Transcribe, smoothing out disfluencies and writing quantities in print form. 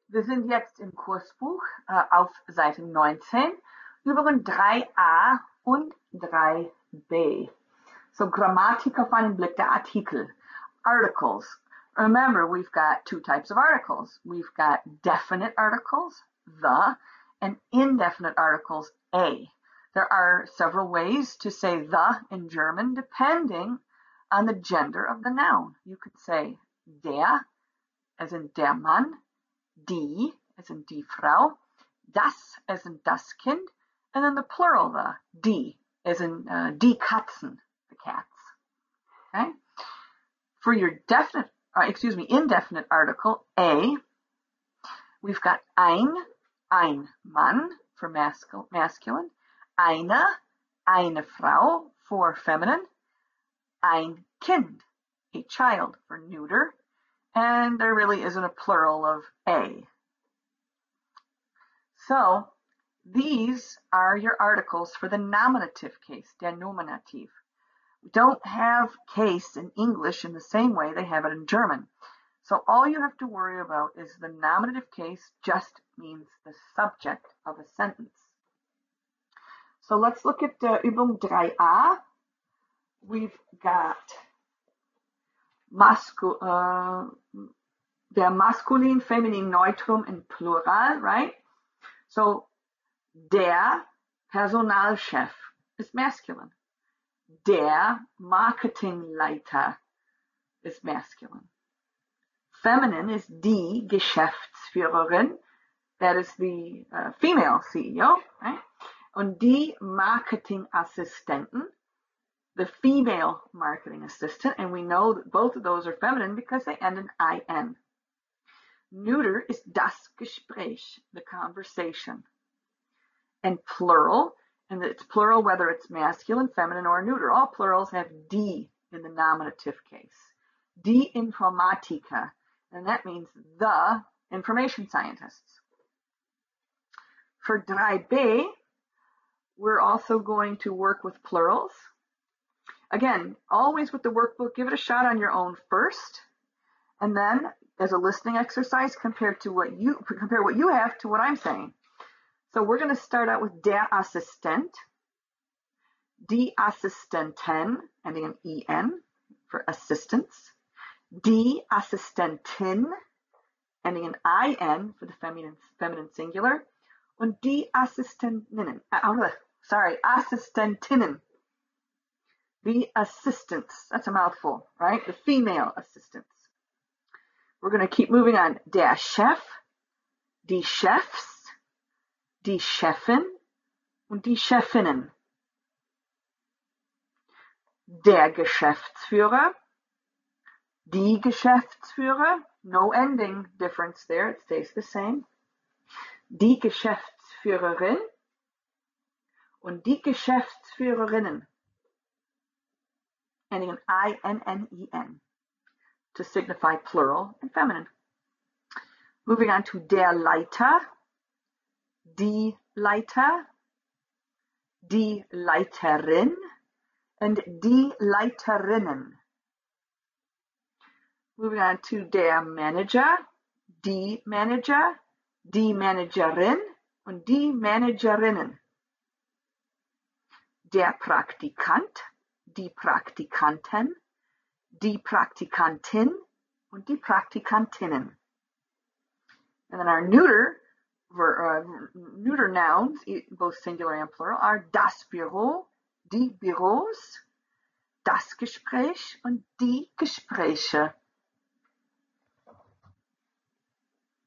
Wir sind jetzt im Kursbuch auf Seite 19, Übungen 3a und 3b. So Grammatik auf einen Blick der Artikel. Articles. Remember, we've got two types of articles. We've got definite articles, the, and indefinite articles, a. There are several ways to say the in German depending on the gender of the noun. You could say der, as in der Mann, die, as in die Frau, das, as in das Kind, and then the plural, the, die, as in die Katzen, the cats. Okay? For your indefinite article, a, we've got ein Mann, for masculine, eine Frau, for feminine, ein Kind, a child, for neuter, and there really isn't a plural of a. So these are your articles for the nominative case, der Nominativ. We don't have case in English in the same way they have it in German. So all you have to worry about is the nominative case just means the subject of a sentence. So let's look at Übung 3a. We've got der Maskulin, Feminin, Neutrum, and Plural, right? So, der Personalchef is masculine. Der Marketingleiter is masculine. Feminine is die Geschäftsführerin. That is the female CEO, right? Und die Marketingassistenten, the female marketing assistant, and we know that both of those are feminine because they end in in. Neuter is das Gespräch, the conversation. And plural, and it's plural whether it's masculine, feminine, or neuter. All plurals have die in the nominative case. Die Informatiker, and that means the information scientists. For 3b, we're also going to work with plurals. Again, always with the workbook, give it a shot on your own first, and then as a listening exercise, compare what you have to what I'm saying. So we're going to start out with der Assistent, die Assistentin, ending in en for assistants, die Assistentin, ending in in for the feminine singular, und die Assistentinnen. The assistants, that's a mouthful, right? The female assistants. We're going to keep moving on. Der Chef, die Chefs, die Chefin, und die Chefinnen. Der Geschäftsführer, die Geschäftsführer, no ending difference there, it stays the same. Die Geschäftsführerin und die Geschäftsführerinnen. Ending in I-N-N-E-N to signify plural and feminine. Moving on to der Leiter, die Leiter, die Leiterin, and die Leiterinnen. Moving on to der Manager, die Manager, die Managerin, und die Managerinnen. Der Praktikant, die Praktikantin, die Praktikantin, und die Praktikantinnen. And then our neuter nouns, both singular and plural, are das Büro, die Büros, das Gespräch, und die Gespräche.